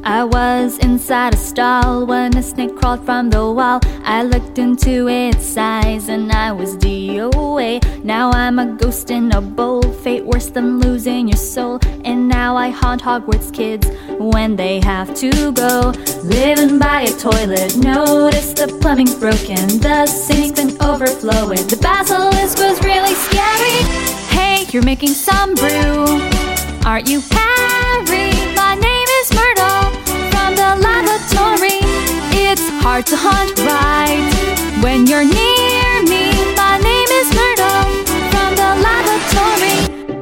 I was inside a stall when a snake crawled from the wall. I looked into its eyes and I was DOA. Now I'm a ghost in a bowl, fate worse than losing your soul. And now I haunt Hogwarts kids when they have to go. Living by a toilet, notice the plumbing's broken, the sink's been overflowing. The basilisk was really scary. Hey, you're making some brew, aren't you Harry? My name is Myrtle from the lavatory. It's hard to hunt right when you're near me. My name is Myrtle from the lavatory.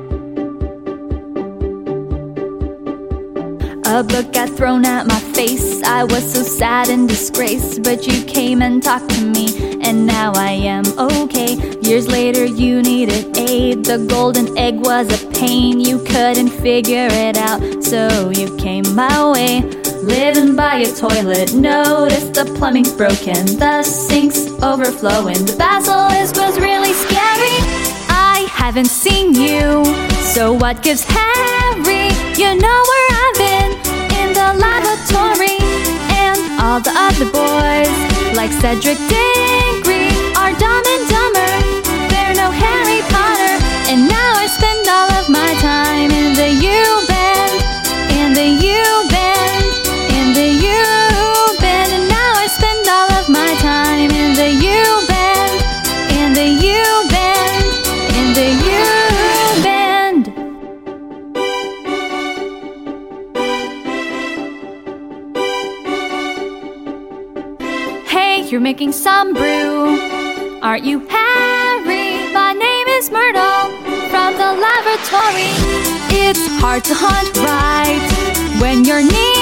A book got thrown at my face. I was so sad and disgraced, but you came and talked to me, and now I am okay. Years later you needed aid. The golden egg was a pain. You couldn't figure it out, so you came my way. Living by a toilet, notice the plumbing's broken, the sink's overflowing. The basilisk was really scary. I haven't seen you, so what gives Harry? You know where I've been, in the lavatory. And all the other boys, like Cedric Diggory, are dumb and dumber. They're no Harry Potter. And now I spend all of my time in the U-Bend, in the U-Bend, in the U-Bend. And now I spend all of my time in the U-Bend, in the U-Bend, in the U-Bend. Hey, you're making some brew, aren't you Harry? My name is Myrtle from the lavatory. It's hard to hunt right when you're near